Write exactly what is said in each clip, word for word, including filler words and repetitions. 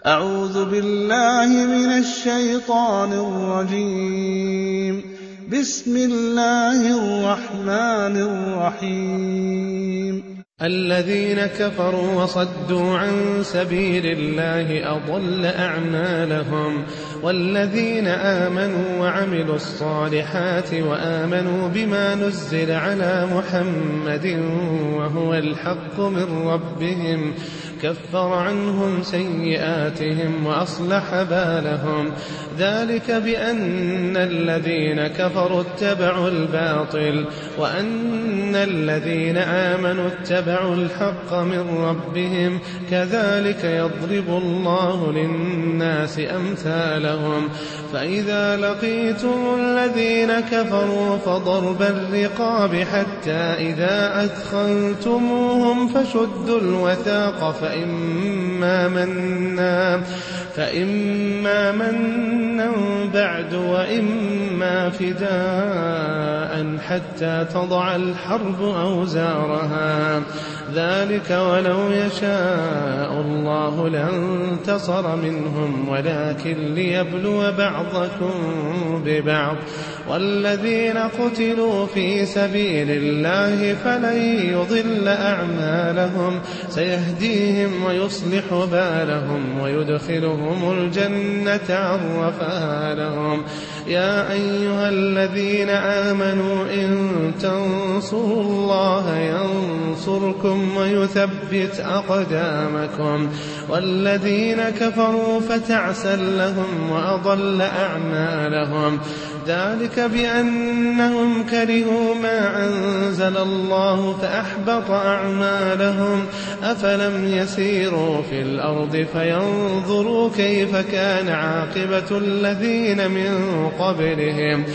أعوذ بالله من الشيطان الرجيم. بسم الله الرحمن الرحيم. الذين كفروا وصدوا عن سبيل الله أضل أعمالهم، والذين آمنوا وعملوا الصالحات وآمنوا بما نزل على محمد وهو الحق من ربهم كفر عنهم سيئاتهم وأصلح بالهم. ذلك بأن الذين كفروا اتبعوا الباطل وأن الذين آمنوا اتبعوا الحق من ربهم، كذلك يضرب الله للناس أمثالهم. فإذا لقيتم الذين كفروا فضرب الرقاب حتى إذا أثخنتموهم فشدوا الوثاق فإما منا فإما منا بعد وإما فداء حتى تضع الحرب أوزارها. ذلك ولو يشاء الله لانتصر منهم ولكن ليبلو بعضكم ببعض. والذين قتلوا في سبيل الله فلن يضل أعمالهم، سيهديهم ويصلح بالهم ويدخلهم الجنة عرفها لهم. يا أيها الذين آمنوا إن تنصروا الله ينصركم ويثبت أقدامكم. والذين كفروا فتعسا لهم وأضل أعمالهم. ذلك بأنهم كرهوا ما أنزل الله فأحبط أعمالهم. أفلم يسيروا في الأرض فينظروا كيف كان عاقبة الذين من قبلهم،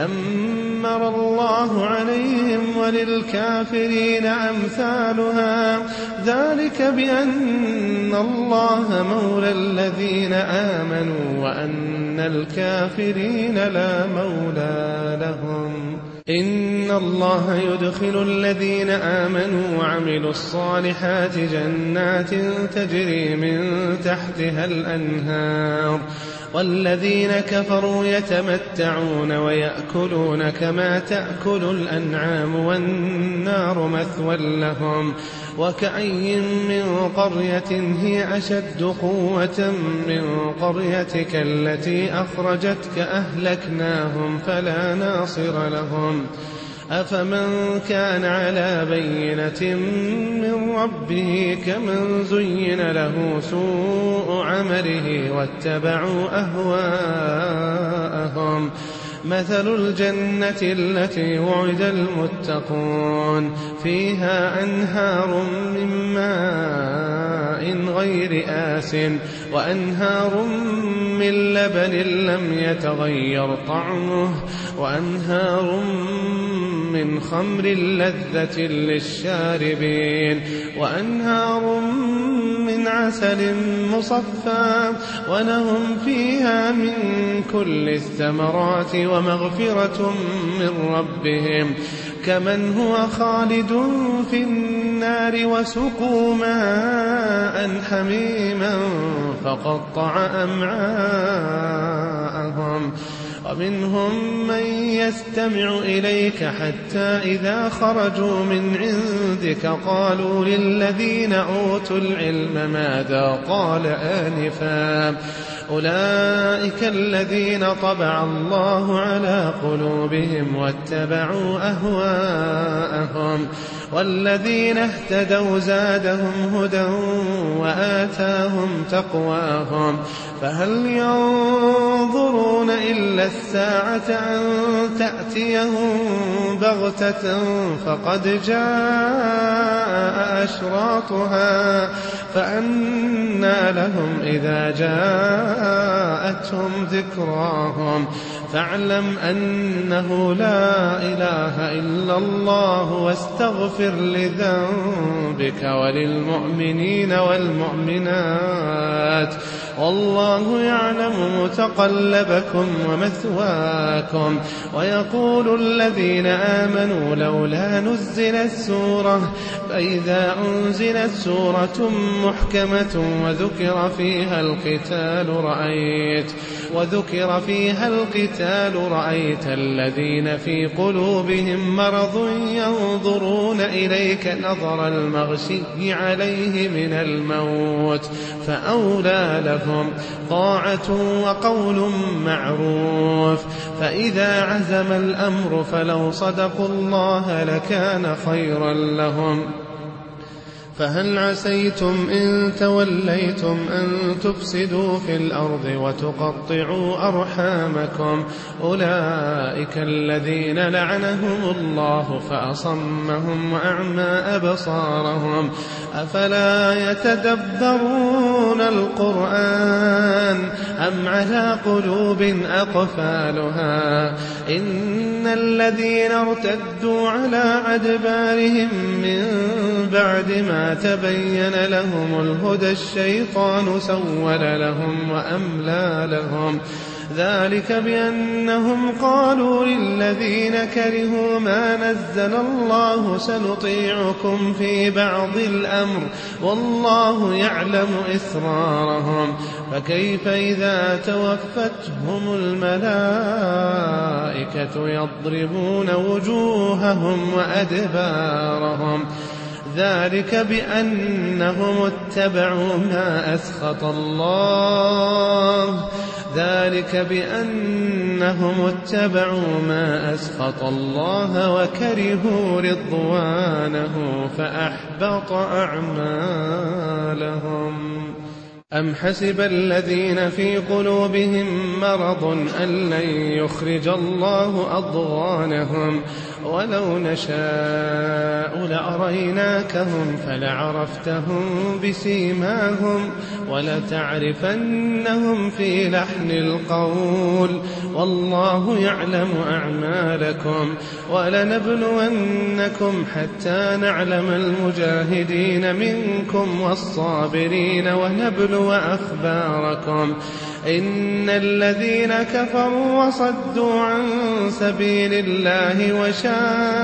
دمر الله عليهم وللكافرين أمثالها. ذلك بأن الله مولى الذين آمنوا وأن الكافرين لا مولى لهم. إن الله يدخل الذين آمنوا وعملوا الصالحات جنات تجري من تحتها الأنهار، والذين كفروا يتمتعون ويأكلون كما تأكل الأنعام والنار مثوى لهم. وكأي من قرية هي أشد قوة من قريتك التي أخرجتك أهلكناهم فلا ناصر لهم. أفمن كان على بينة من ربه كمن زين له سوء عمله واتبعوا أهواءهم. مثل الجنة التي وعد المتقون فيها أنهار من ماء غير آسٍ وأنهار من لبن لم يتغير طعمه وأنهار من خمر لذة للشاربين وأنهار من عسل مصفى ولهم فيها من كل الثمرات ومغفرة من ربهم كمن هو خالد في النار وسقوا ماء حميما فقطع أمعاءهم. ومنهم من يستمع إليك حتى إذا خرجوا من عندك قالوا للذين أوتوا العلم ماذا قال آنفا أولئك الذين طبع الله على قلوبهم واتبعوا أهواءهم. والذين اهتدوا زادهم هدى وآتاهم تقواهم. فهل ينظرون إلا الساعة أن تأتيهم بغتة فقد جاء أشراطها فأنى لهم إذا جاءتهم ذكراهم. فاعلم أنه لا إله إلا الله واستغفر لذنبك وللمؤمنين والمؤمنات والله يعلم متقلبكم ومثواكم. ويقول الذين آمنوا لولا نزلت سورة فإذا أنزلت سورة محكمة وذكر فيها القتال رأيت وذكر فيها القتال رأيت الذين في قلوبهم مرض ينظرون إليك نظر المغشي عليه من الموت فأولى لهم طاعة وقول معروف. فإذا عزم الأمر فلو صدقوا الله لكان خيرا لهم. فهل عسيتم إن توليتم أن تفسدوا في الأرض وتقطعوا أرحامكم أولئك الذين لعنهم الله فأصمهم وأعمى أبصارهم أفلا يتدبرون القرآن أم على قلوب أقفالها إن الذين ارتدوا على أدبارهم من بعد ما تبين لهم الهدى الشيطان سول لهم وأملى لهم ذلك بأنهم قالوا للذين كرهوا ما نزل الله سنطيعكم في بعض الأمر والله يعلم إسرارهم فكيف إذا توفتهم الملائكة يضربون وجوههم وأدبارهم ذلك بأنهم اتبعوا ما أسخط الله ذلك بأنهم اتبعوا ما أسخط الله وكرهوا رضوانه فأحبط أعمالهم. أم حسب الذين في قلوبهم مرض أن لن يخرج الله أضغانهم ولو نشاء لأريناكهم فلعرفتهم بسيماهم ولتعرفنهم في لحن القول والله يعلم أعمالكم ولنبلونكم حتى نعلم المجاهدين منكم والصابرين ونبلو أخباركم إن الذين كفروا وصدوا عن سبيل الله وشاقوا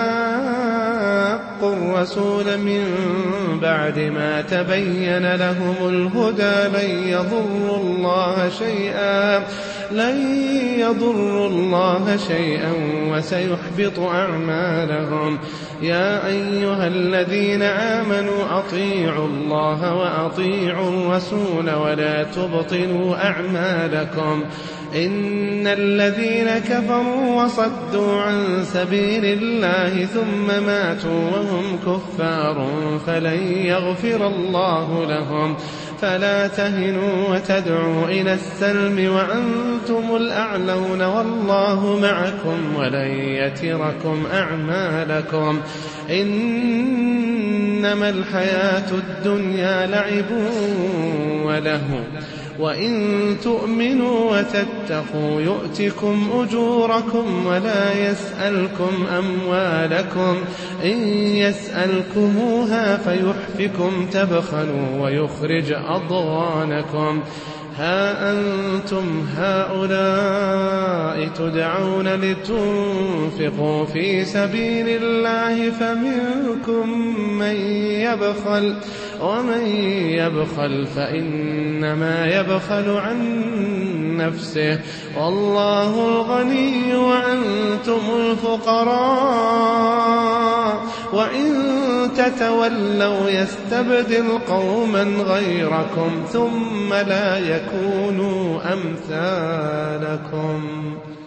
الرسول من بعد ما تبين لهم الهدى لن يضروا الله شيئا لن يضروا الله شيئا وسيحبط أعمالهم. يا أيها الذين آمنوا أطيعوا الله وأطيعوا الرسول ولا تبطلوا أعمالكم إن الذين كفروا وصدوا عن سبيل الله ثم ماتوا وهم كفار فلن يغفر الله لهم فلا تهنوا وتدعوا إلى السلم وأنتم الأعلون والله معكم ولن يتركم أعمالكم إنما الحياة الدنيا لعب وله وإن تؤمنوا وتتقوا يؤتكم أجوركم ولا يسألكم أموالكم إن يسألكموها فيحفكم تبخلوا ويخرج أضغانكم. ها أنتم هؤلاء تدعون لتنفقوا في سبيل الله فمنكم من يبخل ومن يبخل فإنما يبخل عن نفسه والله الغني وأنتم الفقراء وإن تتولوا يستبدل قوما غيركم ثم لا يكونوا أمثالكم.